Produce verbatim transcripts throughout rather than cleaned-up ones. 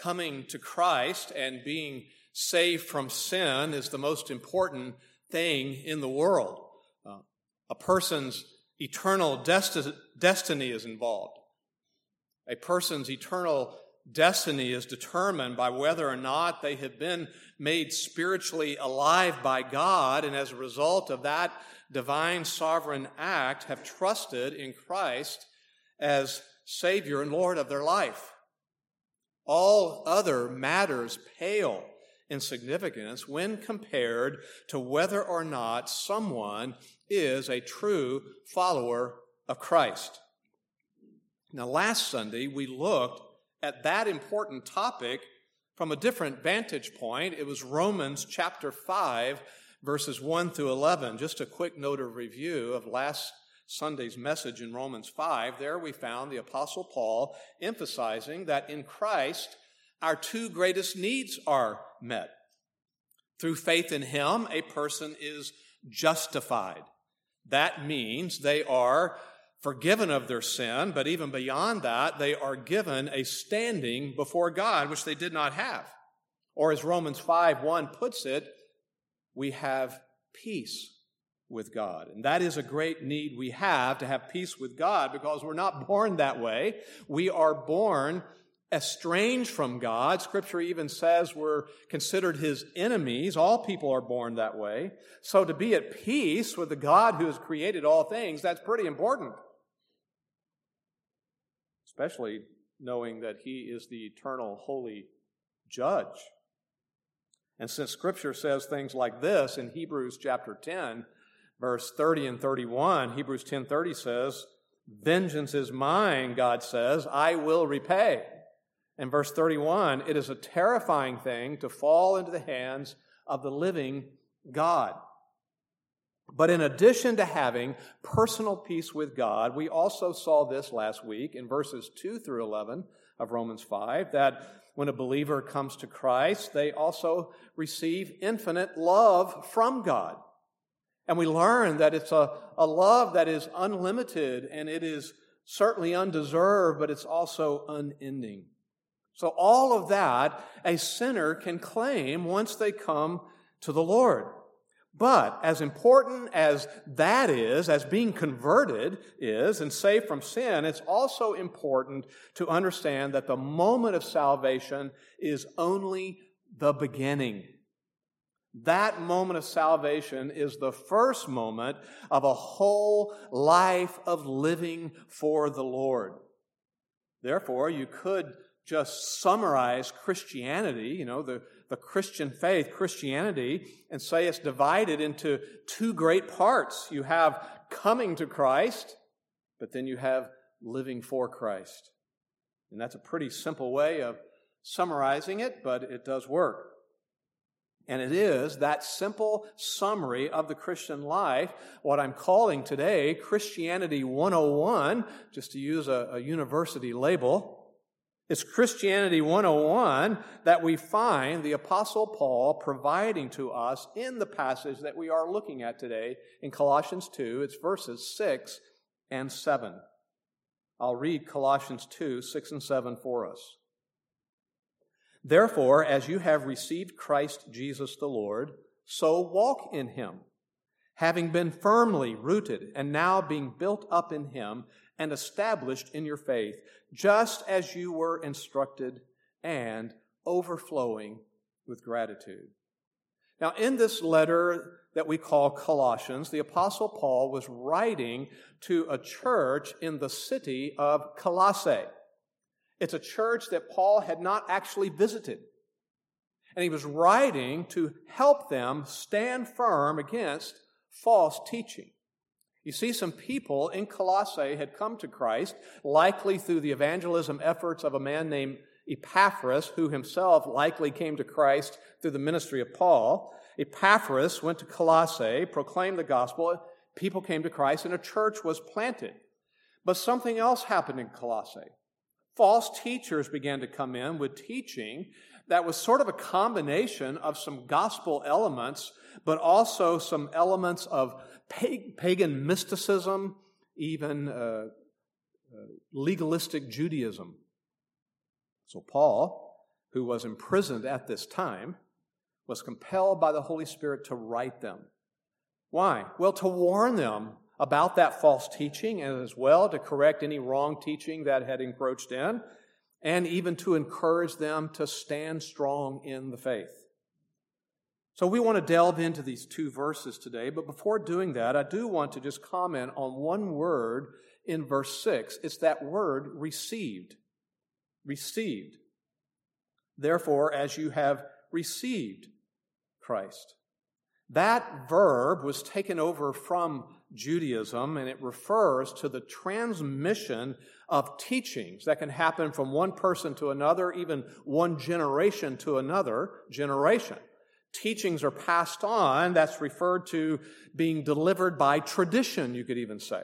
coming to Christ and being saved from sin is the most important thing in the world. Uh, a person's eternal desti- destiny is involved. A person's eternal destiny is determined by whether or not they have been made spiritually alive by God, and as a result of that divine sovereign act, have trusted in Christ as Savior and Lord of their life. All other matters pale in significance when compared to whether or not someone is a true follower of Christ. Now, last Sunday, we looked at that important topic from a different vantage point. It was Romans chapter five, verses one through eleven. Just a quick note of review of last Sunday's message in Romans five. There we found the Apostle Paul emphasizing that in Christ, our two greatest needs are met. Through faith in Him, a person is justified. That means they are forgiven of their sin, but even beyond that, they are given a standing before God, which they did not have. Or as Romans five one puts it, we have peace with God. And that is a great need we have, to have peace with God, because we're not born that way. We are born estranged from God. Scripture even says we're considered His enemies. All people are born that way. So to be at peace with the God who has created all things, that's pretty important. Especially knowing that He is the eternal holy judge. And since Scripture says things like this in Hebrews chapter ten, verse thirty and thirty-one, Hebrews ten thirty says, "Vengeance is mine," God says, "I will repay." And verse thirty-one, it is a terrifying thing to fall into the hands of the living God. But in addition to having personal peace with God, we also saw this last week in verses two through eleven of Romans five, that when a believer comes to Christ, they also receive infinite love from God. And we learn that it's a, a love that is unlimited, and it is certainly undeserved, but it's also unending. So all of that a sinner can claim once they come to the Lord. But as important as that is, as being converted is and saved from sin, it's also important to understand that the moment of salvation is only the beginning. That moment of salvation is the first moment of a whole life of living for the Lord. Therefore, you could just summarize Christianity, you know, the, the Christian faith, Christianity, and say it's divided into two great parts. You have coming to Christ, but then you have living for Christ. And that's a pretty simple way of summarizing it, but it does work. And it is that simple summary of the Christian life, what I'm calling today Christianity one oh one, just to use a, a university label. It's Christianity one oh one that we find the Apostle Paul providing to us in the passage that we are looking at today in Colossians two. It's verses six and seven. I'll read Colossians two, six and seven for us. "Therefore, as you have received Christ Jesus the Lord, so walk in Him, having been firmly rooted and now being built up in Him and established in your faith, just as you were instructed, and overflowing with gratitude." Now, in this letter that we call Colossians, the Apostle Paul was writing to a church in the city of Colossae. It's a church that Paul had not actually visited. And he was writing to help them stand firm against false teaching. You see, some people in Colossae had come to Christ, likely through the evangelism efforts of a man named Epaphras, who himself likely came to Christ through the ministry of Paul. Epaphras went to Colossae, proclaimed the gospel, people came to Christ, and a church was planted. But something else happened in Colossae. False teachers began to come in with teaching that was sort of a combination of some gospel elements, but also some elements of pagan mysticism, even uh, uh, legalistic Judaism. So Paul who was imprisoned at this time, was compelled by the Holy Spirit to write them. Why? Well, to warn them about that false teaching, and as well to correct any wrong teaching that had encroached in, and even to encourage them to stand strong in the faith. So we want to delve into these two verses today, but before doing that, I do want to just comment on one word in verse six. It's that word, received. Received. Therefore, as you have received Christ. That verb was taken over from Judaism, and it refers to the transmission of teachings that can happen from one person to another, even one generation to another generation. Teachings are passed on. That's referred to being delivered by tradition, you could even say.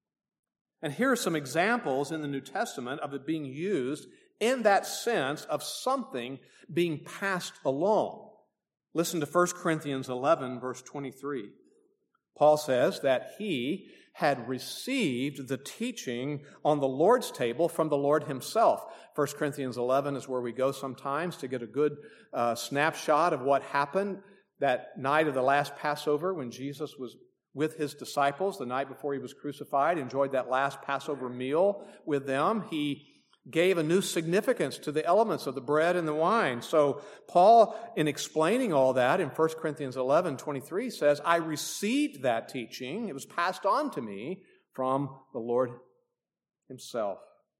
And here are some examples in the New Testament of it being used in that sense of something being passed along. Listen to First Corinthians eleven, verse twenty-three. Paul says that he had received the teaching on the Lord's table from the Lord himself. First Corinthians eleven is where we go sometimes to get a good uh, snapshot of what happened that night of the last Passover when Jesus was with his disciples, the night before he was crucified, enjoyed that last Passover meal with them. He gave a new significance to the elements of the bread and the wine. So Paul, in explaining all that in First Corinthians eleven twenty-three, says, I received that teaching. It was passed on to me from the Lord himself.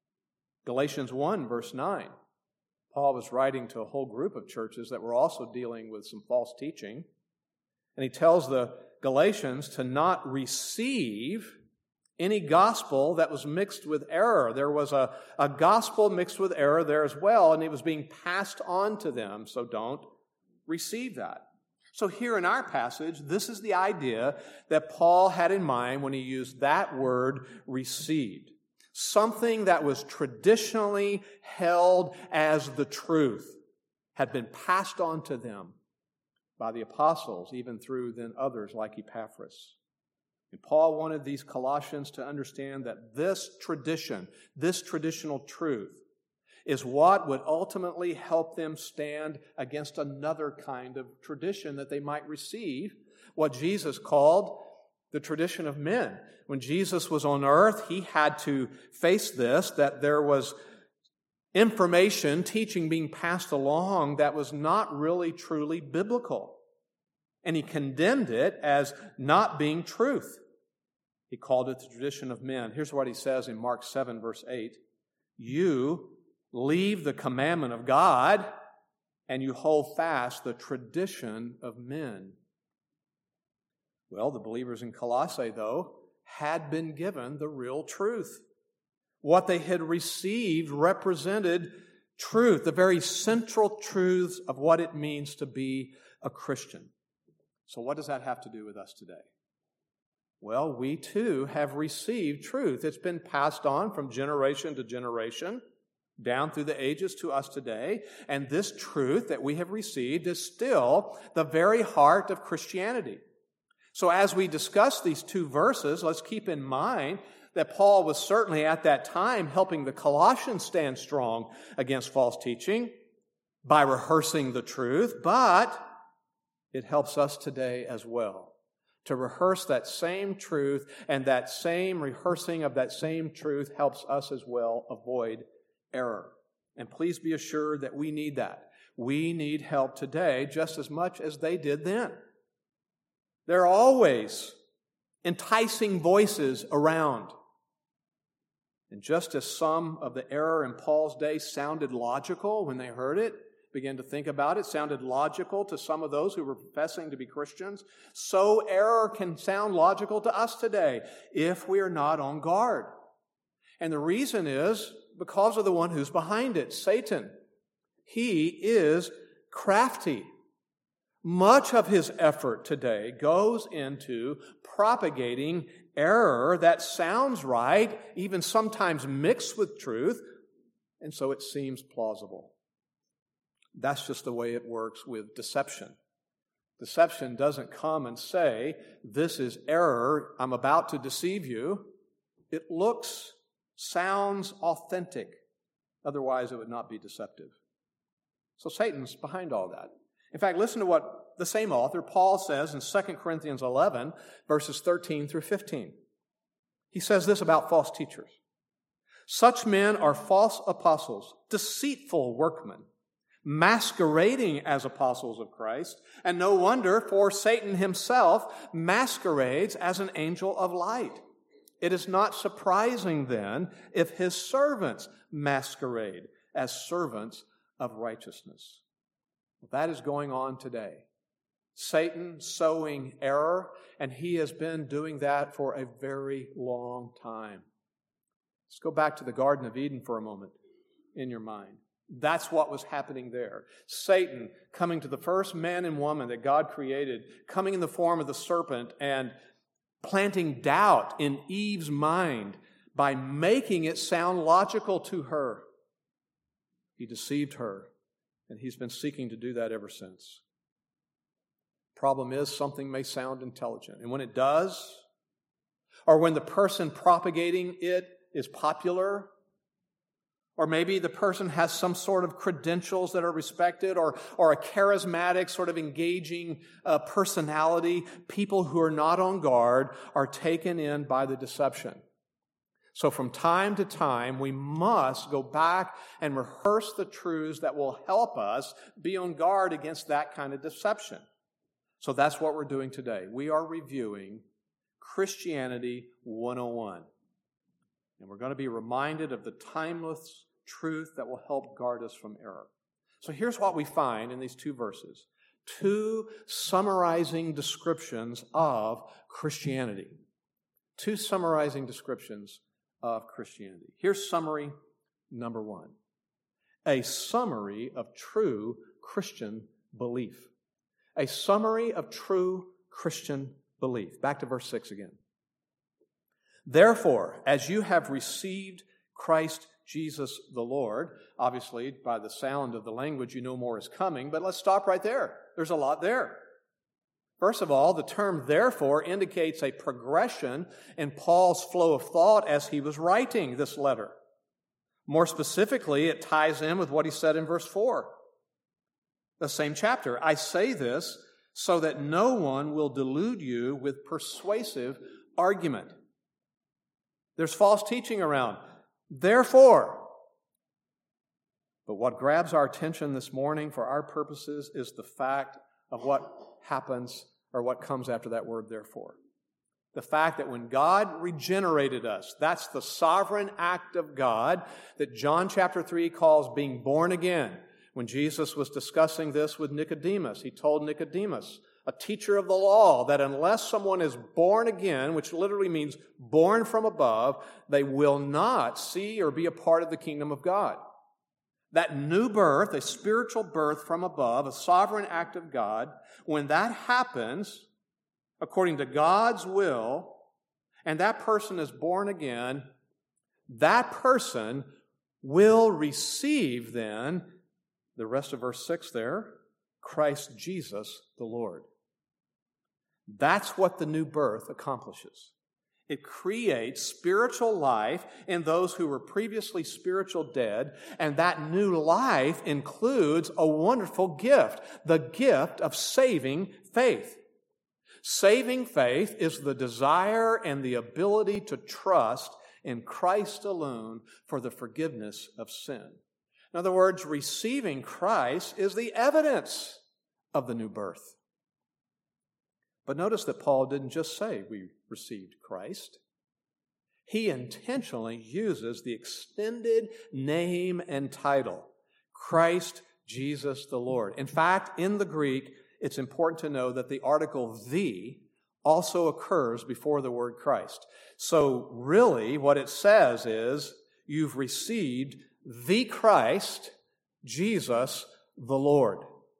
Galatians one, verse nine. Paul was writing to a whole group of churches that were also dealing with some false teaching. And he tells the Galatians to not receive any gospel that was mixed with error. There was a, a gospel mixed with error there as well, and it was being passed on to them, so don't receive that. So here in our passage, this is the idea that Paul had in mind when he used that word, received. Something that was traditionally held as the truth had been passed on to them by the apostles, even through then others like Epaphras. And Paul wanted these Colossians to understand that this tradition, this traditional truth, is what would ultimately help them stand against another kind of tradition that they might receive, what Jesus called the tradition of men. When Jesus was on earth, he had to face this, that there was information, teaching being passed along that was not really truly biblical. And he condemned it as not being truth. He called it the tradition of men. Here's what he says in Mark seven, verse eight. You leave the commandment of God and you hold fast the tradition of men. Well, the believers in Colossae, though, had been given the real truth. What they had received represented truth, the very central truths of what it means to be a Christian. So what does that have to do with us today? Well, we too have received truth. It's been passed on from generation to generation, down through the ages to us today. And this truth that we have received is still the very heart of Christianity. So as we discuss these two verses, let's keep in mind that Paul was certainly at that time helping the Colossians stand strong against false teaching by rehearsing the truth, but it helps us today as well to rehearse that same truth, and that same rehearsing of that same truth helps us as well avoid error. And please be assured that we need that. We need help today just as much as they did then. There are always enticing voices around. And just as some of the error in Paul's day sounded logical when they heard it, began to think about it, sounded logical to some of those who were professing to be Christians, so error can sound logical to us today if we are not on guard. And the reason is because of the one who's behind it, Satan. He is crafty. Much of his effort today goes into propagating error that sounds right, even sometimes mixed with truth, and so it seems plausible. That's just the way it works with deception. Deception doesn't come and say, this is error, I'm about to deceive you. It looks, sounds authentic. Otherwise, it would not be deceptive. So Satan's behind all that. In fact, listen to what the same author, Paul, says in Second Corinthians eleven, verses thirteen through fifteen. He says this about false teachers. Such men are false apostles, deceitful workmen, masquerading as apostles of Christ, and no wonder, for Satan himself masquerades as an angel of light. It is not surprising then if his servants masquerade as servants of righteousness. That is going on today. Satan sowing error, and he has been doing that for a very long time. Let's go back to the Garden of Eden for a moment in your mind. That's what was happening there. Satan coming to the first man and woman that God created, coming in the form of the serpent and planting doubt in Eve's mind by making it sound logical to her. He deceived her, and he's been seeking to do that ever since. Problem is, something may sound intelligent, and when it does, or when the person propagating it is popular, or maybe the person has some sort of credentials that are respected, or, or a charismatic, sort of engaging uh, personality, people who are not on guard are taken in by the deception. So from time to time, we must go back and rehearse the truths that will help us be on guard against that kind of deception. So that's what we're doing today. We are reviewing Christianity one oh one. And we're going to be reminded of the timeless truth that will help guard us from error. So here's what we find in these two verses. Two summarizing descriptions of Christianity. Two summarizing descriptions of Christianity. Here's summary number one. A summary of true Christian belief. A summary of true Christian belief. Back to verse six again. Therefore, as you have received Christ Jesus the Lord, obviously by the sound of the language you know more is coming, but let's stop right there. There's a lot there. First of all, the term therefore indicates a progression in Paul's flow of thought as he was writing this letter. More specifically, it ties in with what he said in verse four, the same chapter. I say this so that no one will delude you with persuasive argument. There's false teaching around. Therefore, but what grabs our attention this morning for our purposes is the fact of what happens or what comes after that word therefore. The fact that when God regenerated us, that's the sovereign act of God that John chapter three calls being born again. When Jesus was discussing this with Nicodemus, he told Nicodemus, a teacher of the law, that unless someone is born again, which literally means born from above, they will not see or be a part of the kingdom of God. That new birth, a spiritual birth from above, a sovereign act of God, when that happens, according to God's will, and that person is born again, that person will receive then, the rest of verse six there, Christ Jesus the Lord. That's what the new birth accomplishes. It creates spiritual life in those who were previously spiritual dead, and that new life includes a wonderful gift, the gift of saving faith. Saving faith is the desire and the ability to trust in Christ alone for the forgiveness of sin. In other words, receiving Christ is the evidence of the new birth. But notice that Paul didn't just say we received Christ. He intentionally uses the extended name and title, Christ Jesus the Lord. In fact, in the Greek, it's important to know that the article the also occurs before the word Christ. So really what it says is you've received the Christ, Jesus the Lord.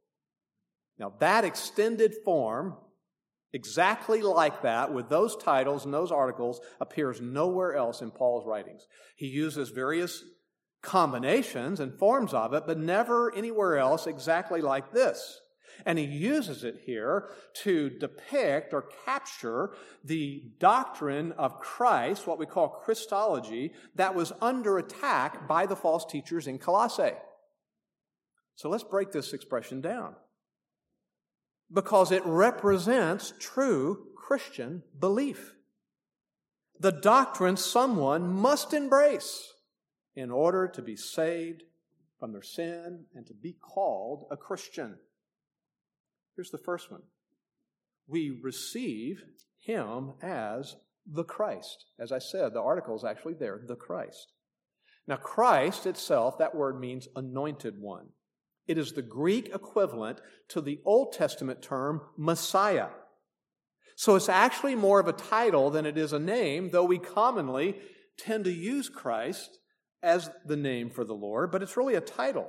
Now that extended form, exactly like that, with those titles and those articles, appears nowhere else in Paul's writings. He uses various combinations and forms of it, but never anywhere else exactly like this. And he uses it here to depict or capture the doctrine of Christ, what we call Christology, that was under attack by the false teachers in Colossae. So let's break this expression down, because it represents true Christian belief, the doctrine someone must embrace in order to be saved from their sin and to be called a Christian. Here's the first one. We receive Him as the Christ. As I said, the article is actually there, the Christ. Now, Christ itself, that word means anointed one. It is the Greek equivalent to the Old Testament term Messiah. So it's actually more of a title than it is a name, though we commonly tend to use Christ as the name for the Lord, but it's really a title.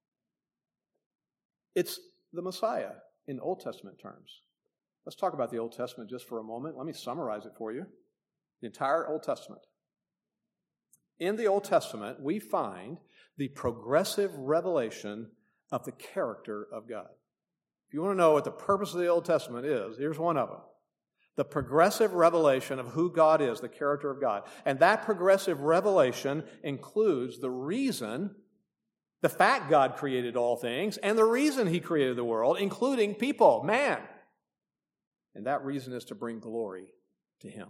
It's the Messiah in Old Testament terms. Let's talk about the Old Testament just for a moment. Let me summarize it for you. The entire Old Testament. In the Old Testament, we find the progressive revelation of the character of God. If you want to know what the purpose of the Old Testament is, here's one of them. The progressive revelation of who God is, the character of God. And that progressive revelation includes the reason, the fact God created all things, and the reason He created the world, including people, man. And that reason is to bring glory to Him.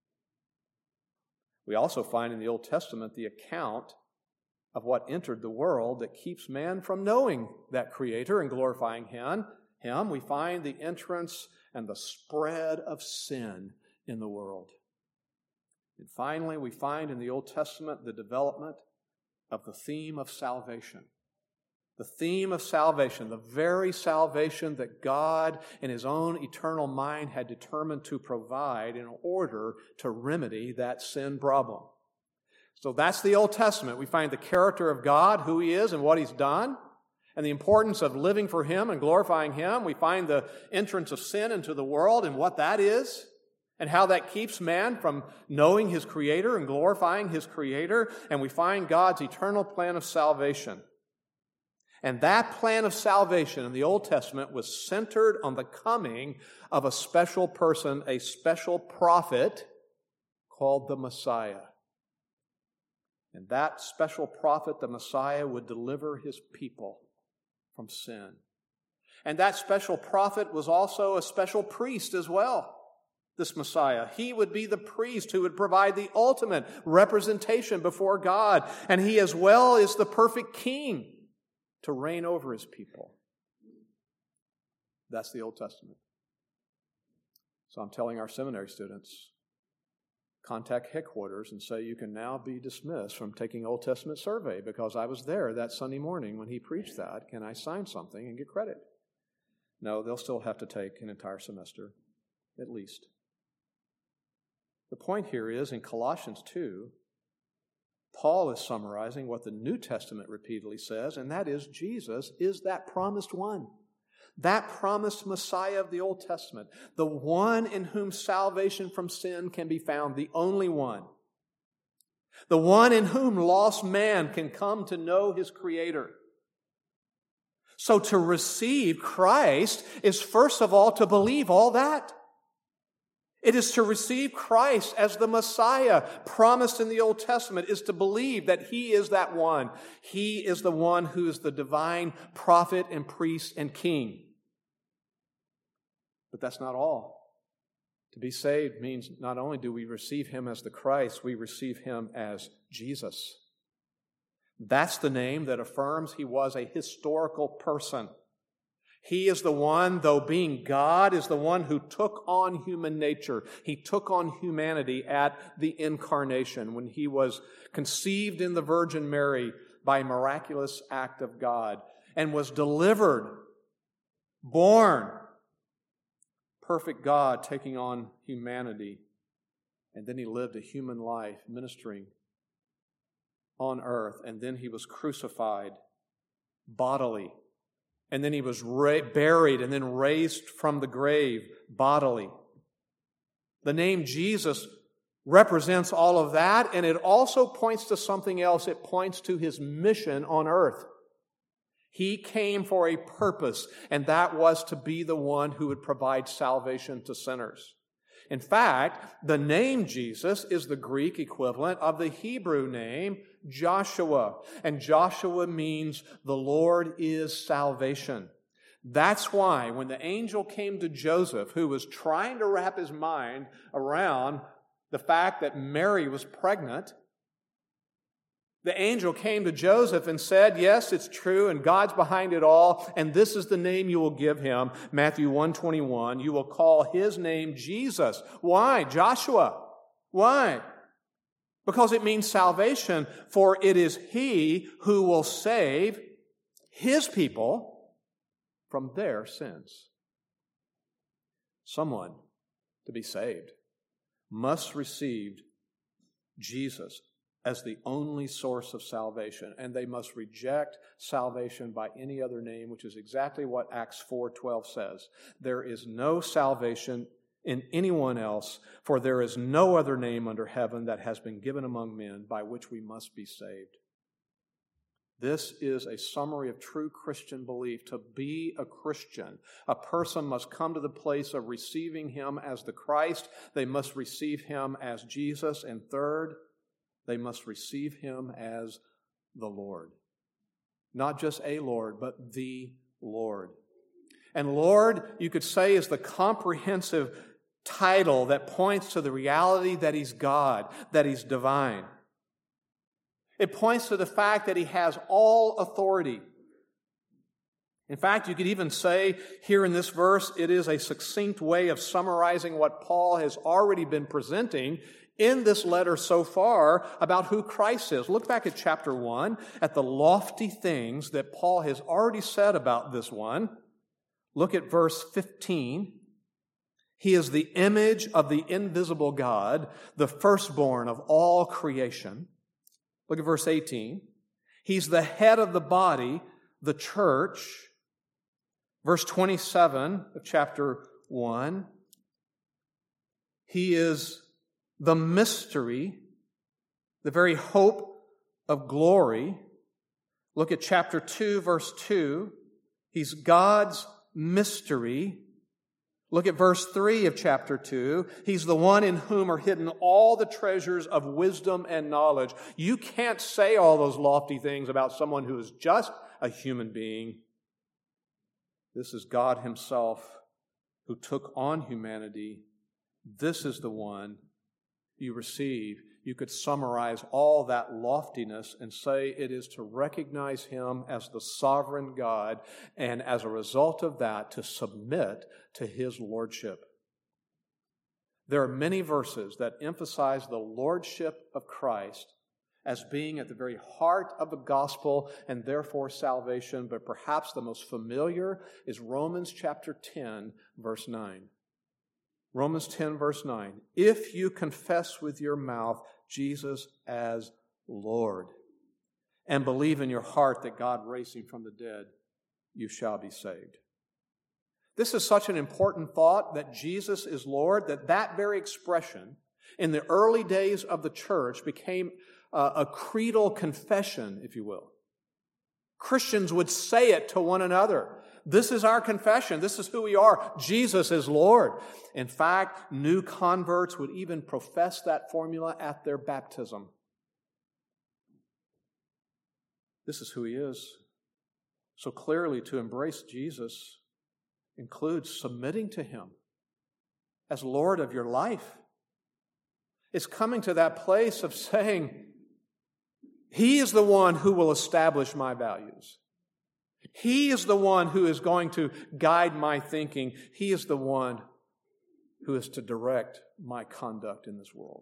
We also find in the Old Testament the account of what entered the world that keeps man from knowing that Creator and glorifying Him. Him. We find the entrance and the spread of sin in the world. And finally, we find in the Old Testament the development of the theme of salvation. The theme of salvation, the very salvation that God in His own eternal mind had determined to provide in order to remedy that sin problem. So that's the Old Testament. We find the character of God, who He is and what He's done, and the importance of living for Him and glorifying Him. We find the entrance of sin into the world and what that is, and how that keeps man from knowing his Creator and glorifying His Creator. And we find God's eternal plan of salvation. And that plan of salvation in the Old Testament was centered on the coming of a special person, a special prophet called the Messiah. And that special prophet, the Messiah, would deliver His people from sin. And that special prophet was also a special priest as well, this Messiah. He would be the priest who would provide the ultimate representation before God. And He as well is the perfect king to reign over His people. That's the Old Testament. So I'm telling our seminary students, contact headquarters and say you can now be dismissed from taking Old Testament survey because I was there that Sunday morning when he preached that. Can I sign something and get credit? No, they'll still have to take an entire semester, at least. The point here is in Colossians two, Paul is summarizing what the New Testament repeatedly says, and that is Jesus is that promised one. That promised Messiah of the Old Testament, the one in whom salvation from sin can be found, the only one. The one in whom lost man can come to know his Creator. So to receive Christ is first of all to believe all that. It is to receive Christ as the Messiah promised in the Old Testament, is to believe that He is that one. He is the one who is the divine prophet and priest and king. But that's not all. To be saved means not only do we receive Him as the Christ, we receive Him as Jesus. That's the name that affirms He was a historical person. He is the one, though being God, is the one who took on human nature. He took on humanity at the incarnation when He was conceived in the Virgin Mary by a miraculous act of God and was delivered, born, perfect God taking on humanity. And then He lived a human life ministering on earth. And then He was crucified bodily. And then He was ra- buried and then raised from the grave bodily. The name Jesus represents all of that, and it also points to something else. It points to His mission on earth. He came for a purpose, and that was to be the one who would provide salvation to sinners. In fact, the name Jesus is the Greek equivalent of the Hebrew name Joshua. And Joshua means the Lord is salvation. That's why when the angel came to Joseph, who was trying to wrap his mind around the fact that Mary was pregnant, the angel came to Joseph and said, yes, it's true, and God's behind it all, and this is the name you will give him, Matthew one twenty-one. You will call his name Jesus. Why? Joshua. Why? Because it means salvation, for it is he who will save his people from their sins. Someone, to be saved, must receive Jesus as the only source of salvation, and they must reject salvation by any other name, which is exactly what Acts four twelve says. There is no salvation in anyone else, for there is no other name under heaven that has been given among men by which we must be saved. This is a summary of true Christian belief. To be a Christian, a person must come to the place of receiving him as the Christ. They must receive him as Jesus. And third, they must receive him as the Lord. Not just a Lord, but the Lord. And Lord, you could say, is the comprehensive title that points to the reality that he's God, that he's divine. It points to the fact that he has all authority. In fact, you could even say here in this verse, it is a succinct way of summarizing what Paul has already been presenting in this letter so far about who Christ is. Look back at chapter one, at the lofty things that Paul has already said about this one. Look at verse fifteen. He is the image of the invisible God, the firstborn of all creation. Look at verse eighteen. He's the head of the body, the church. Verse twenty-seven of chapter one. He is the mystery, the very hope of glory. Look at chapter two, verse two. He's God's mystery. Look at verse three of chapter two. He's the one in whom are hidden all the treasures of wisdom and knowledge. You can't say all those lofty things about someone who is just a human being. This is God himself who took on humanity. This is the one you receive. You could summarize all that loftiness and say it is to recognize him as the sovereign God, and as a result of that, to submit to his lordship. There are many verses that emphasize the lordship of Christ as being at the very heart of the gospel and therefore salvation, but perhaps the most familiar is Romans chapter ten, verse nine. Romans ten, verse nine. If you confess with your mouth Jesus as Lord and believe in your heart that God raised him from the dead, you shall be saved. This is such an important thought, that Jesus is Lord, that that very expression in the early days of the church became a, a creedal confession, if you will. Christians would say it to one another. This is our confession. This is who we are. Jesus is Lord. In fact, new converts would even profess that formula at their baptism. This is who he is. So clearly, to embrace Jesus includes submitting to him as Lord of your life. It's coming to that place of saying, he is the one who will establish my values. He is the one who is going to guide my thinking. He is the one who is to direct my conduct in this world.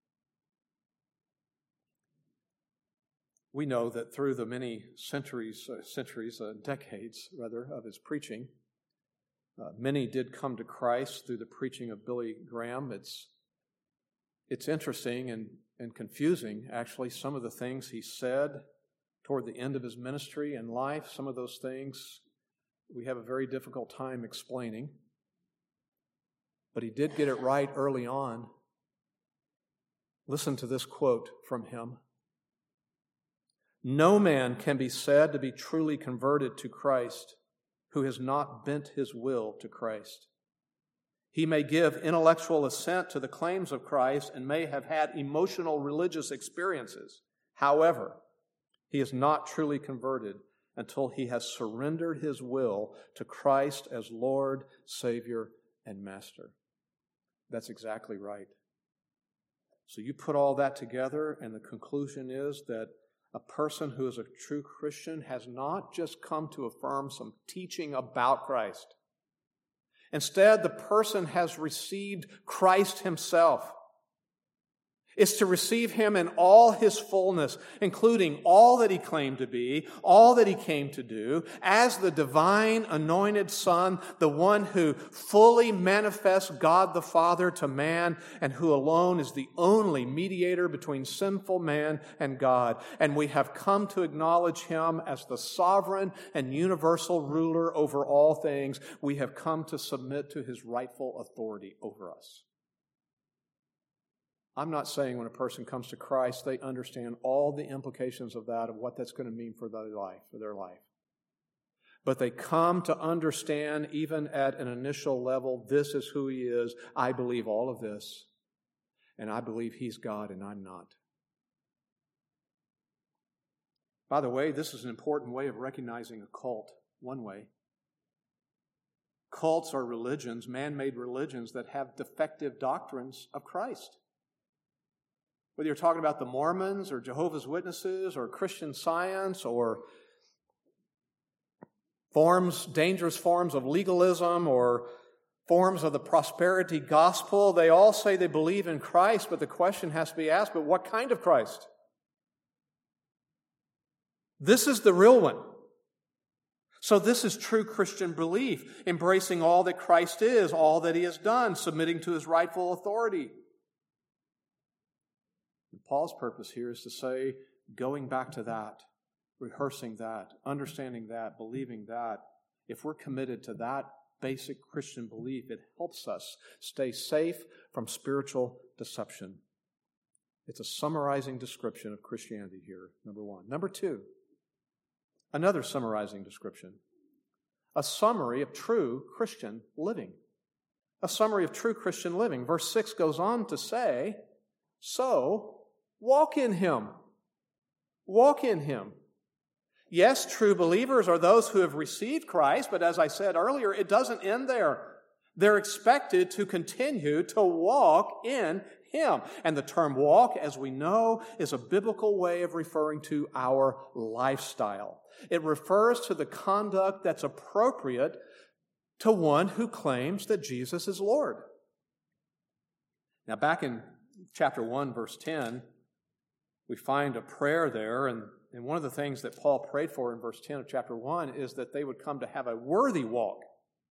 We know that through the many centuries, uh, centuries, uh, decades rather, of his preaching, uh, many did come to Christ through the preaching of Billy Graham. It's it's interesting and, and confusing, actually, some of the things he said toward the end of his ministry and life. Some of those things we have a very difficult time explaining. But he did get it right early on. Listen to this quote from him. No man can be said to be truly converted to Christ who has not bent his will to Christ. He may give intellectual assent to the claims of Christ and may have had emotional religious experiences. However, he is not truly converted until he has surrendered his will to Christ as Lord, Savior, and Master. That's exactly right. So you put all that together, and the conclusion is that a person who is a true Christian has not just come to affirm some teaching about Christ. Instead, the person has received Christ himself. It's to receive him in all his fullness, including all that he claimed to be, all that he came to do, as the divine anointed Son, the one who fully manifests God the Father to man, and who alone is the only mediator between sinful man and God. And we have come to acknowledge him as the sovereign and universal ruler over all things. We have come to submit to his rightful authority over us. I'm not saying when a person comes to Christ, they understand all the implications of that, of what that's going to mean for their life, for their life. But they come to understand, even at an initial level, this is who he is. I believe all of this, and I believe he's God and I'm not. By the way, this is an important way of recognizing a cult, one way. Cults are religions, man-made religions that have defective doctrines of Christ. Whether you're talking about the Mormons or Jehovah's Witnesses or Christian Science or forms, dangerous forms of legalism or forms of the prosperity gospel, they all say they believe in Christ, but the question has to be asked, but what kind of Christ? This is the real one. So this is true Christian belief, embracing all that Christ is, all that he has done, submitting to his rightful authority. And Paul's purpose here is to say, going back to that, rehearsing that, understanding that, believing that, if we're committed to that basic Christian belief, it helps us stay safe from spiritual deception. It's a summarizing description of Christianity here, number one. Number two, another summarizing description, a summary of true Christian living. A summary of true Christian living. Verse six goes on to say, so walk in him. Walk in him. Yes, true believers are those who have received Christ, but as I said earlier, it doesn't end there. They're expected to continue to walk in him. And the term walk, as we know, is a biblical way of referring to our lifestyle. It refers to the conduct that's appropriate to one who claims that Jesus is Lord. Now, back in chapter one, verse ten, we find a prayer there, and, and one of the things that Paul prayed for in verse ten of chapter one is that they would come to have a worthy walk.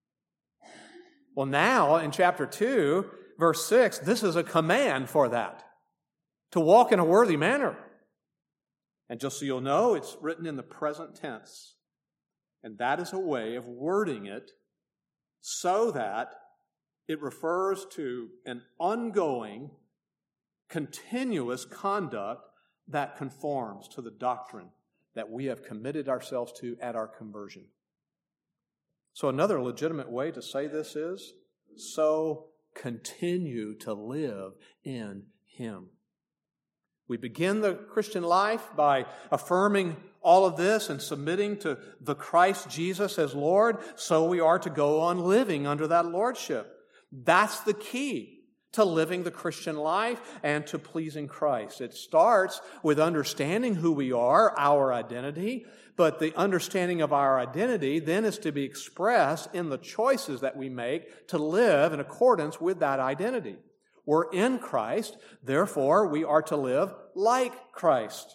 Well, now, in chapter two, verse six, this is a command for that, to walk in a worthy manner. And just so you'll know, it's written in the present tense. And that is a way of wording it so that it refers to an ongoing, continuous conduct that conforms to the doctrine that we have committed ourselves to at our conversion. So another legitimate way to say this is, so continue to live in him. We begin the Christian life by affirming all of this and submitting to the Christ Jesus as Lord, so we are to go on living under that lordship. That's the key to living the Christian life and to pleasing Christ. It starts with understanding who we are, our identity, but the understanding of our identity then is to be expressed in the choices that we make to live in accordance with that identity. We're in Christ, therefore we are to live like Christ.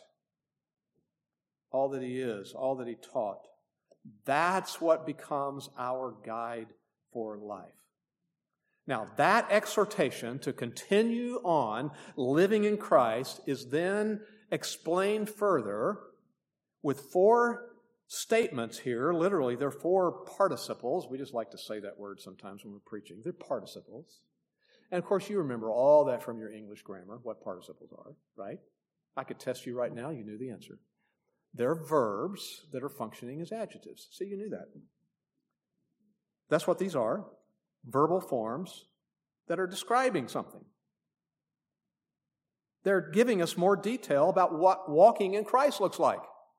All that he is, all that he taught. That's what becomes our guide for life. Now, that exhortation to continue on living in Christ is then explained further with four statements here. Literally, they're four participles. We just like to say that word sometimes when we're preaching. They're participles. And of course, you remember all that from your English grammar, what participles are, right? I could test you right now, you knew the answer. They're verbs that are functioning as adjectives. So you knew that. That's what these are. Verbal forms that are describing something. They're giving us more detail about what walking in Christ looks like.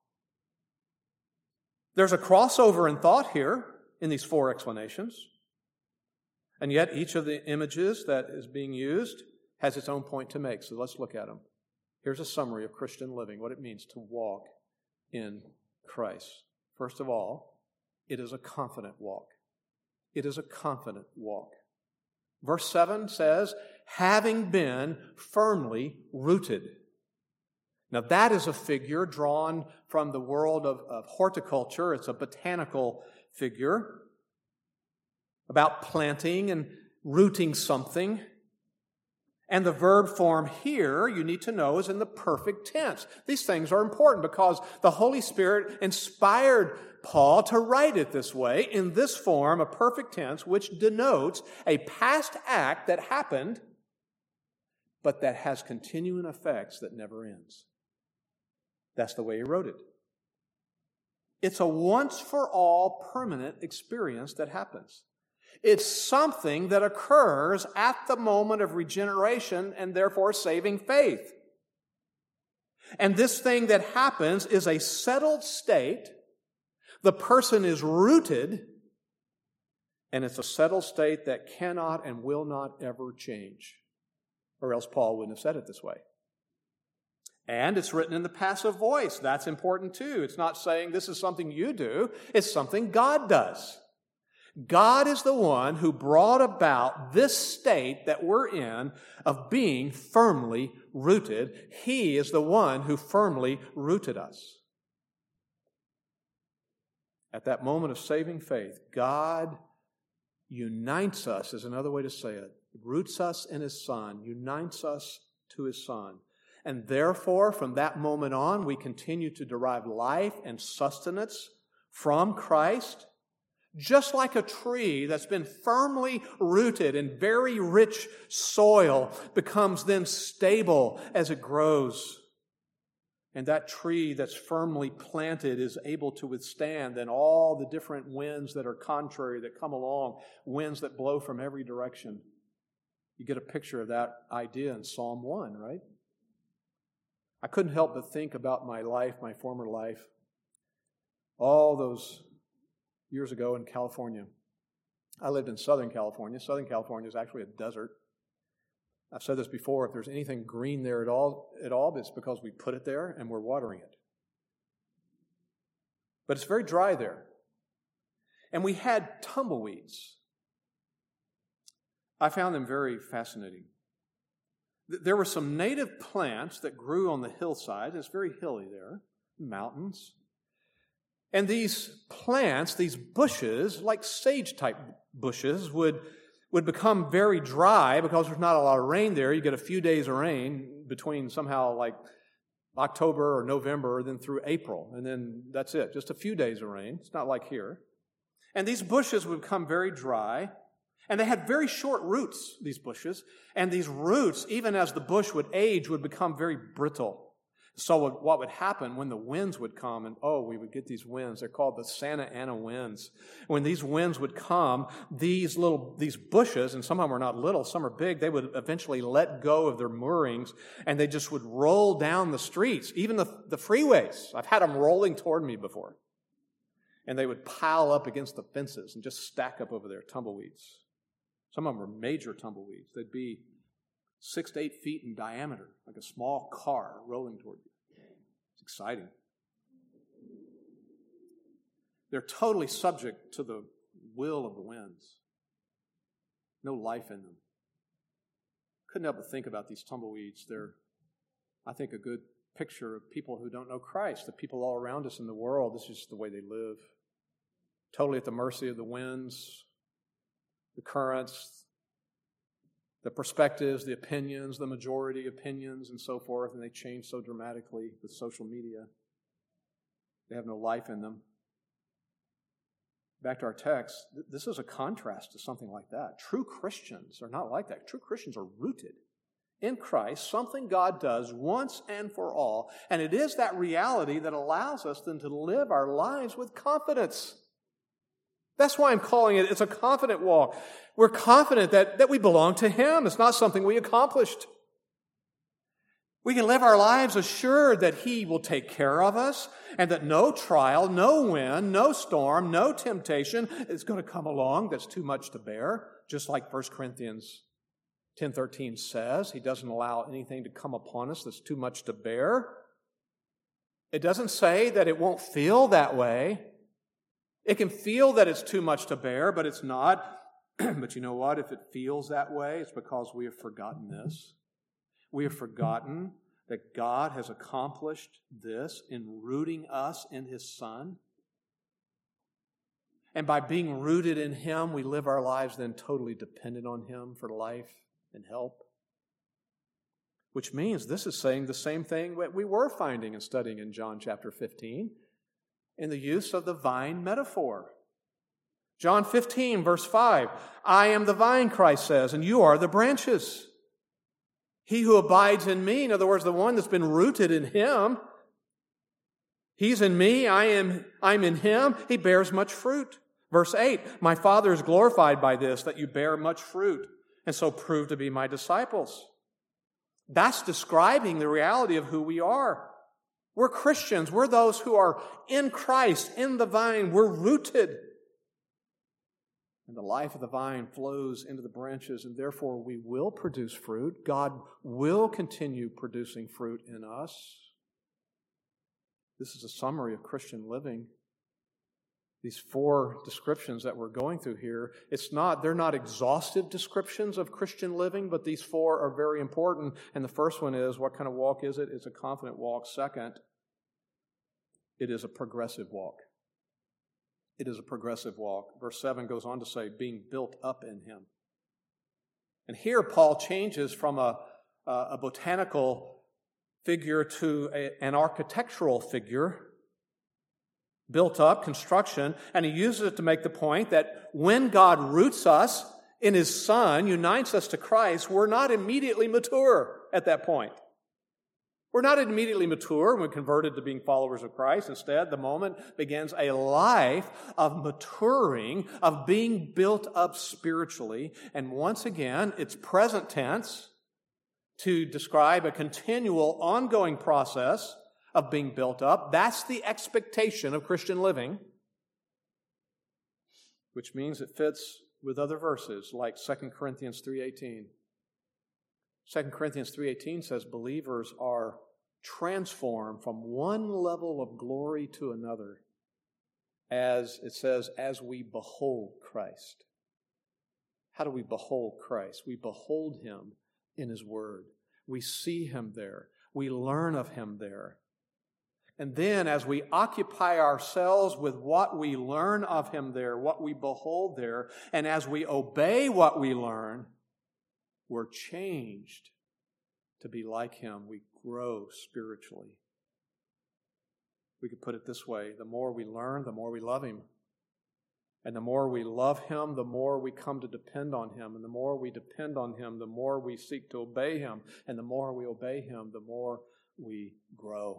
There's a crossover in thought here in these four explanations. And yet each of the images that is being used has its own point to make. So let's look at them. Here's a summary of Christian living, what it means to walk in Christ. First of all, it is a confident walk. It is a confident walk. Verse seven says, having been firmly rooted. Now that is a figure drawn from the world of, of horticulture. It's a botanical figure about planting and rooting something. And the verb form here, you need to know, is in the perfect tense. These things are important because the Holy Spirit inspired Paul to write it this way, in this form, a perfect tense, which denotes a past act that happened, but that has continuing effects that never ends. That's the way he wrote it. It's a once-for-all permanent experience that happens. It's something that occurs at the moment of regeneration and therefore saving faith. And this thing that happens is a settled state. The person is rooted, and it's a settled state that cannot and will not ever change. Or else Paul wouldn't have said it this way. And it's written in the passive voice. That's important too. It's not saying this is something you do. It's something God does. God is the one who brought about this state that we're in of being firmly rooted. He is the one who firmly rooted us. At that moment of saving faith, God unites us, is another way to say it, roots us in His Son, unites us to His Son. And therefore, from that moment on, we continue to derive life and sustenance from Christ. Just like a tree that's been firmly rooted in very rich soil becomes then stable as it grows. And that tree that's firmly planted is able to withstand then all the different winds that are contrary that come along, winds that blow from every direction. You get a picture of that idea in Psalm one, right? I couldn't help but think about my life, my former life, all those years ago in California. I lived in Southern California. Southern California is actually a desert. I've said this before, if there's anything green there at all, at all, it's because we put it there and we're watering it. But it's very dry there. And we had tumbleweeds. I found them very fascinating. There were some native plants that grew on the hillside. It's very hilly there, mountains. And these plants, these bushes, like sage-type bushes, would, would become very dry because there's not a lot of rain there. You get a few days of rain between somehow like October or November, then through April. And then that's it, just a few days of rain. It's not like here. And these bushes would become very dry. And they had very short roots, these bushes. And these roots, even as the bush would age, would become very brittle. So what would happen when the winds would come, and oh, we would get these winds. They're called the Santa Ana winds. When these winds would come, these little, these bushes, and some of them are not little, some are big, they would eventually let go of their moorings, and they just would roll down the streets, even the, the freeways. I've had them rolling toward me before. And they would pile up against the fences and just stack up over there, tumbleweeds. Some of them were major tumbleweeds. They'd be six to eight feet in diameter, like a small car rolling toward you. It's exciting. They're totally subject to the will of the winds. No life in them. Couldn't help but think about these tumbleweeds. They're, I think, a good picture of people who don't know Christ, the people all around us in the world. This is just the way they live. Totally at the mercy of the winds, the currents, the perspectives, the opinions, the majority opinions, and so forth, and they change so dramatically with social media. They have no life in them. Back to our text, this is a contrast to something like that. True Christians are not like that. True Christians are rooted in Christ, something God does once and for all, and it is that reality that allows us then to live our lives with confidence. That's why I'm calling it, it's a confident walk. We're confident that, that we belong to Him. It's not something we accomplished. We can live our lives assured that He will take care of us and that no trial, no wind, no storm, no temptation is going to come along that's too much to bear. Just like First Corinthians ten thirteen says, He doesn't allow anything to come upon us that's too much to bear. It doesn't say that it won't feel that way. It can feel that it's too much to bear, but it's not. But you know what? If it feels that way, it's because we have forgotten this. We have forgotten that God has accomplished this in rooting us in His Son. And by being rooted in Him, we live our lives then totally dependent on Him for life and help. Which means this is saying the same thing that we were finding and studying in John chapter fifteen in the use of the vine metaphor. John fifteen, verse five, I am the vine, Christ says, and you are the branches. He who abides in me, in other words, the one that's been rooted in Him, He's in me, I am I'm in Him, He bears much fruit. Verse eight, my Father is glorified by this, that you bear much fruit, and so prove to be my disciples. That's describing the reality of who we are. We're Christians. We're those who are in Christ, in the vine. We're rooted. And the life of the vine flows into the branches, and therefore we will produce fruit. God will continue producing fruit in us. This is a summary of Christian living. These four descriptions that we're going through here, it's not, they're not exhaustive descriptions of Christian living, but these four are very important. And the first one is, what kind of walk is it? It's a confident walk. Second, it is a progressive walk. It is a progressive walk. Verse seven goes on to say, being built up in Him. And here Paul changes from a, a botanical figure to a, an architectural figure. Built up, construction, and he uses it to make the point that when God roots us in His Son, unites us to Christ, we're not immediately mature at that point. We're not immediately mature when we're converted to being followers of Christ. Instead, the moment begins a life of maturing, of being built up spiritually. And once again, it's present tense to describe a continual, ongoing process of being built up. That's the expectation of Christian living, which means it fits with other verses like Second Corinthians three eighteen. Second Corinthians three eighteen says believers are transformed from one level of glory to another, as it says, as we behold Christ. How do we behold Christ? We behold Him in His Word. We see Him there. We learn of Him there. And then as we occupy ourselves with what we learn of Him there, what we behold there, and as we obey what we learn, we're changed to be like Him. We grow spiritually. We could put it this way, the more we learn, the more we love Him. And the more we love Him, the more we come to depend on Him. And the more we depend on Him, the more we seek to obey Him. And the more we obey Him, the more we grow.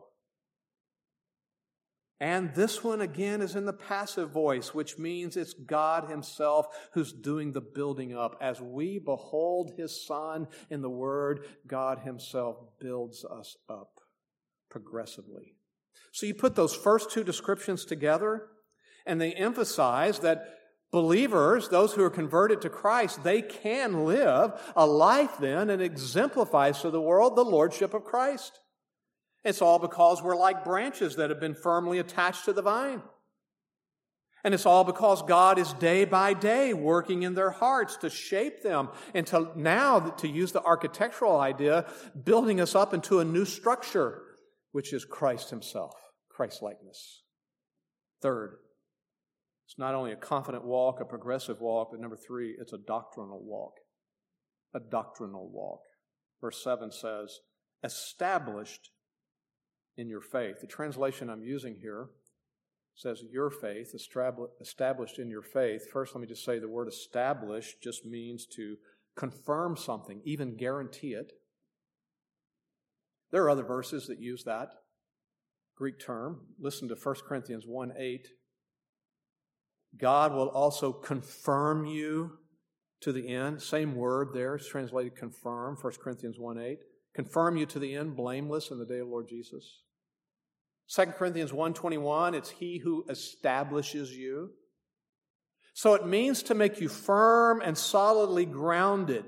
And this one, again, is in the passive voice, which means it's God Himself who's doing the building up. As we behold His Son in the Word, God Himself builds us up progressively. So you put those first two descriptions together, and they emphasize that believers, those who are converted to Christ, they can live a life then and exemplifies to the world the Lordship of Christ. It's all because we're like branches that have been firmly attached to the vine. And it's all because God is day by day working in their hearts to shape them and to now, to use the architectural idea, building us up into a new structure, which is Christ Himself, Christ-likeness. Third, it's not only a confident walk, a progressive walk, but number three, it's a doctrinal walk. A doctrinal walk. Verse seven says, established in your faith. The translation I'm using here says your faith, established in your faith. First, let me just say the word established just means to confirm something, even guarantee it. There are other verses that use that Greek term. Listen to First Corinthians one eight. God will also confirm you to the end. Same word there. It's translated confirm, First Corinthians one eight. confirm you to the end, blameless in the day of Lord Jesus. Second Corinthians one twenty-one, it's He who establishes you. So it means to make you firm and solidly grounded.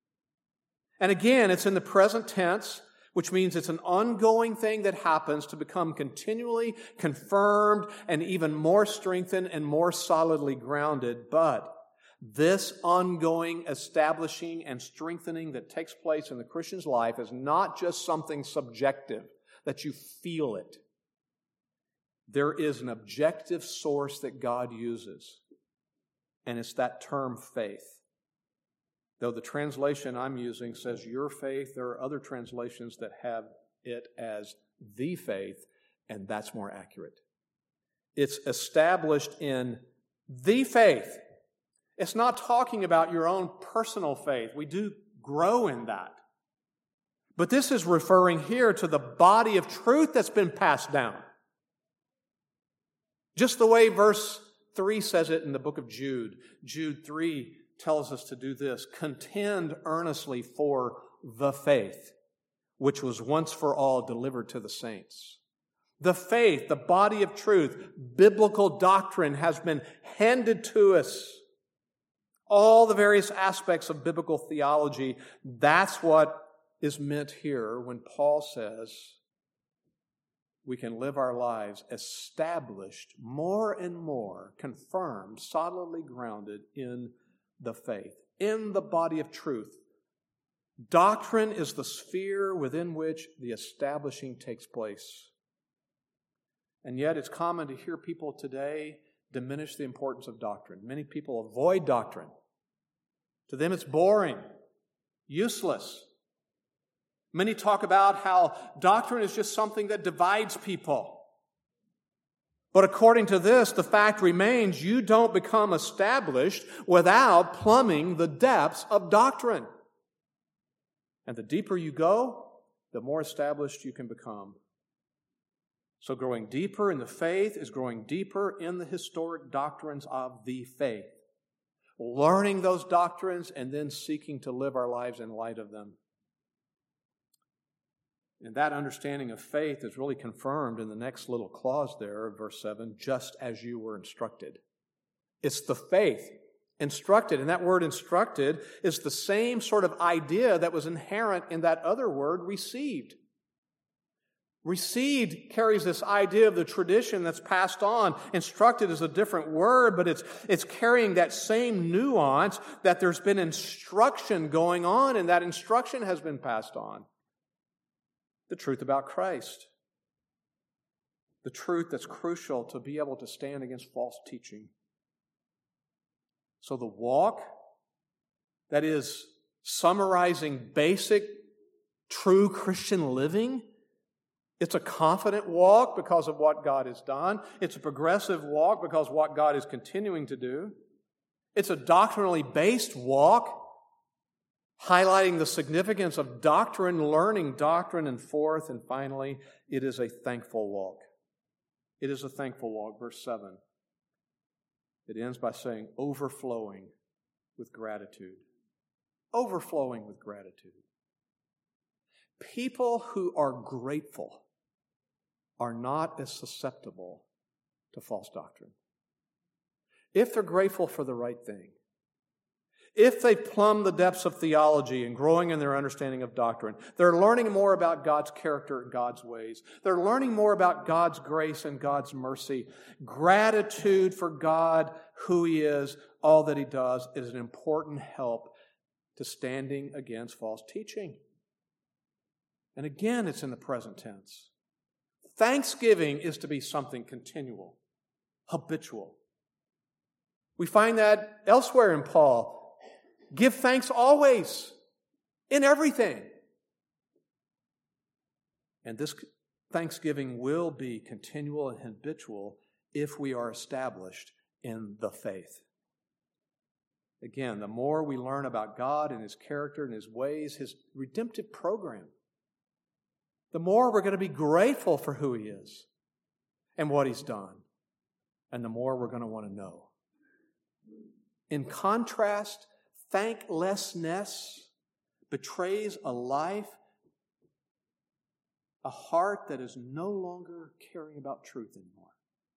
And again, it's in the present tense, which means it's an ongoing thing that happens to become continually confirmed and even more strengthened and more solidly grounded. But this ongoing establishing and strengthening that takes place in the Christian's life is not just something subjective, that you feel it. There is an objective source that God uses, and it's that term faith. Though the translation I'm using says your faith, there are other translations that have it as the faith, and that's more accurate. It's established in the faith. It's not talking about your own personal faith. We do grow in that. But this is referring here to the body of truth that's been passed down. Just the way verse three says it in the book of Jude. Jude three tells us to do this. Contend earnestly for the faith, which was once for all delivered to the saints. The faith, the body of truth, biblical doctrine has been handed to us. All the various aspects of biblical theology, that's what is meant here when Paul says we can live our lives established, more and more confirmed, solidly grounded in the faith, in the body of truth. Doctrine is the sphere within which the establishing takes place. And yet it's common to hear people today diminish the importance of doctrine. Many people avoid doctrine. To them it's boring, useless. Many talk about how doctrine is just something that divides people. But according to this, the fact remains you don't become established without plumbing the depths of doctrine. And the deeper you go, the more established you can become. So growing deeper in the faith is growing deeper in the historic doctrines of the faith. Learning those doctrines and then seeking to live our lives in light of them. And that understanding of faith is really confirmed in the next little clause there, verse seven, just as you were instructed. It's the faith instructed. And that word instructed is the same sort of idea that was inherent in that other word, received. Received carries this idea of the tradition that's passed on. Instructed is a different word, but it's, it's carrying that same nuance that there's been instruction going on, and that instruction has been passed on. The truth about Christ. The truth that's crucial to be able to stand against false teaching. So the walk that is summarizing basic, true Christian living, it's a confident walk because of what God has done. It's a progressive walk because of what God is continuing to do. It's a doctrinally based walk, highlighting the significance of doctrine, learning doctrine, and fourth, and finally, it is a thankful walk. It is a thankful walk. Verse seven. It ends by saying, overflowing with gratitude. Overflowing with gratitude. People who are grateful are not as susceptible to false doctrine. If they're grateful for the right thing, if they plumb the depths of theology and growing in their understanding of doctrine, they're learning more about God's character and God's ways. They're learning more about God's grace and God's mercy. Gratitude for God, who He is, all that He does, is an important help to standing against false teaching. And again, it's in the present tense. Thanksgiving is to be something continual, habitual. We find that elsewhere in Paul. Give thanks always, in everything. And this thanksgiving will be continual and habitual if we are established in the faith. Again, the more we learn about God and His character and His ways, His redemptive program, the more we're going to be grateful for who He is and what He's done. And the more we're going to want to know. In contrast, thanklessness betrays a life a heart that is no longer caring about truth anymore.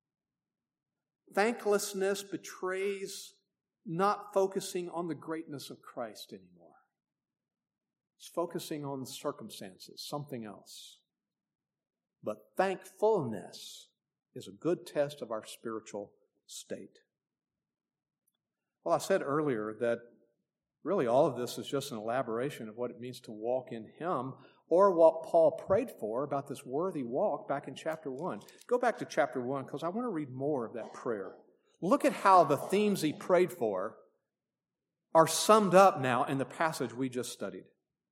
Thanklessness betrays not focusing on the greatness of Christ anymore. It's focusing on the circumstances, something else. But thankfulness is a good test of our spiritual state. Well, I said earlier that really all of this is just an elaboration of what it means to walk in Him, or what Paul prayed for about this worthy walk back in chapter one. Go back to chapter one because I want to read more of that prayer. Look at how the themes he prayed for are summed up now in the passage we just studied.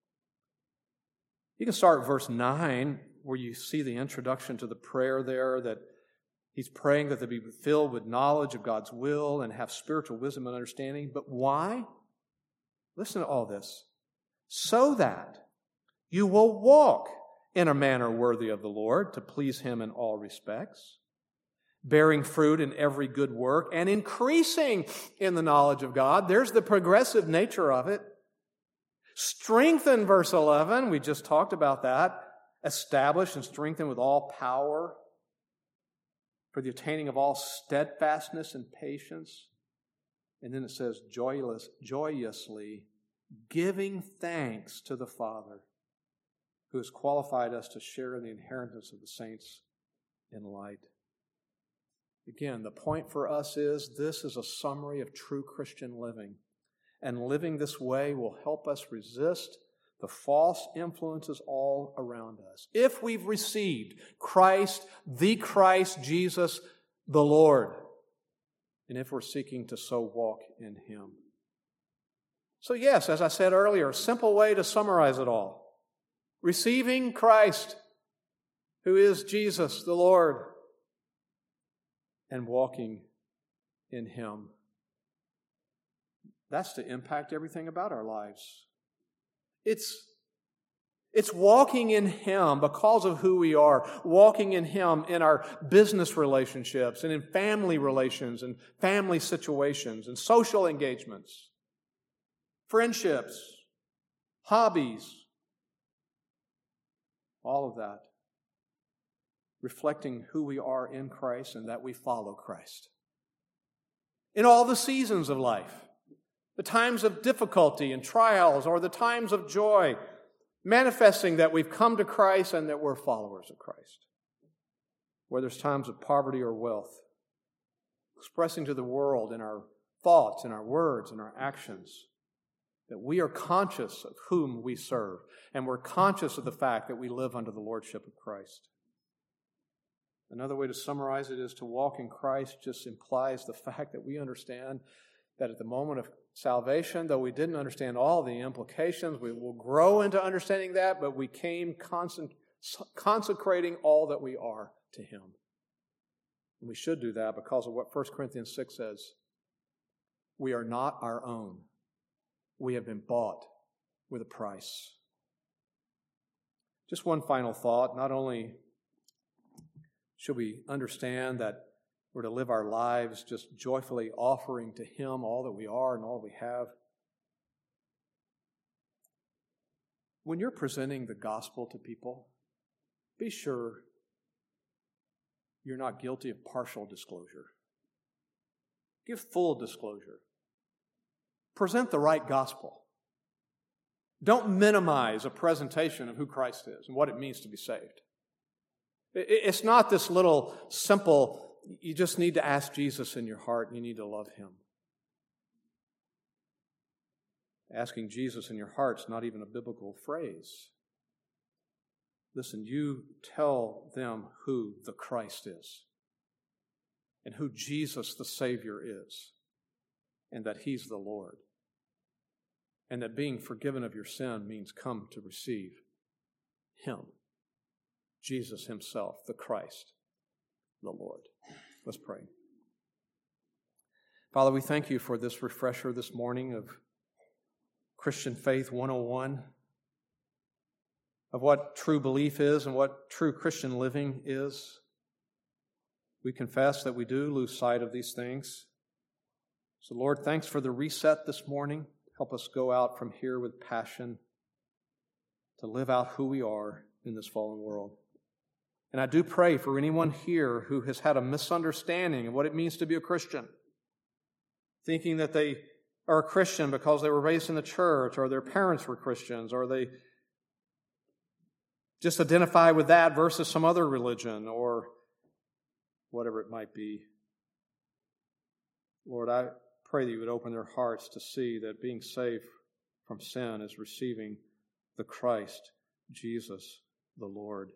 You can start at verse nine, where you see the introduction to the prayer there, that he's praying that they be filled with knowledge of God's will and have spiritual wisdom and understanding. But why? Listen to all this. So that you will walk in a manner worthy of the Lord, to please Him in all respects, bearing fruit in every good work and increasing in the knowledge of God. There's the progressive nature of it. Strengthen, verse eleven, we just talked about that. Establish and strengthen with all power for the attaining of all steadfastness and patience. And then it says, joyless, joyously giving thanks to the Father, who has qualified us to share in the inheritance of the saints in light. Again, the point for us is this is a summary of true Christian living. And living this way will help us resist the false influences all around us. If we've received Christ, the Christ Jesus, the Lord, and if we're seeking to so walk in Him. So yes, as I said earlier, a simple way to summarize it all. Receiving Christ, who is Jesus, the Lord, and walking in Him. That's to impact everything about our lives. It's, it's walking in Him because of who we are, walking in Him in our business relationships and in family relations and family situations and social engagements, friendships, hobbies, all of that, reflecting who we are in Christ and that we follow Christ. In all the seasons of life, the times of difficulty and trials or the times of joy, manifesting that we've come to Christ and that we're followers of Christ. Whether it's times of poverty or wealth, expressing to the world in our thoughts, in our words, in our actions, that we are conscious of whom we serve, and we're conscious of the fact that we live under the lordship of Christ. Another way to summarize it is to walk in Christ just implies the fact that we understand that at the moment of salvation, though we didn't understand all the implications, we will grow into understanding that, but we came consecrating all that we are to Him. And we should do that because of what First Corinthians six says. We are not our own. We have been bought with a price. Just one final thought. Not only should we understand that we're to live our lives just joyfully offering to Him all that we are and all we have. When you're presenting the gospel to people, be sure you're not guilty of partial disclosure. Give full disclosure. Present the right gospel. Don't minimize a presentation of who Christ is and what it means to be saved. It's not this little simple, you just need to ask Jesus in your heart and you need to love Him. Asking Jesus in your heart is not even a biblical phrase. Listen, you tell them who the Christ is and who Jesus the Savior is and that He's the Lord and that being forgiven of your sin means come to receive Him, Jesus Himself, the Christ, the Lord. Let's pray. Father, we thank You for this refresher this morning of Christian Faith one oh one, of what true belief is and what true Christian living is. We confess that we do lose sight of these things. So, Lord, thanks for the reset this morning. Help us go out from here with passion to live out who we are in this fallen world. And I do pray for anyone here who has had a misunderstanding of what it means to be a Christian, thinking that they are a Christian because they were raised in the church, or their parents were Christians, or they just identify with that versus some other religion, or whatever it might be. Lord, I pray that you would open their hearts to see that being saved from sin is receiving the Christ, Jesus, the Lord,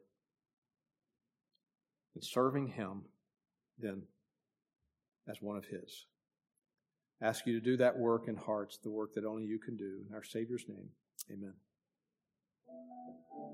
and serving Him then as one of His. I ask you to do that work in hearts, the work that only you can do. In our Savior's name, amen.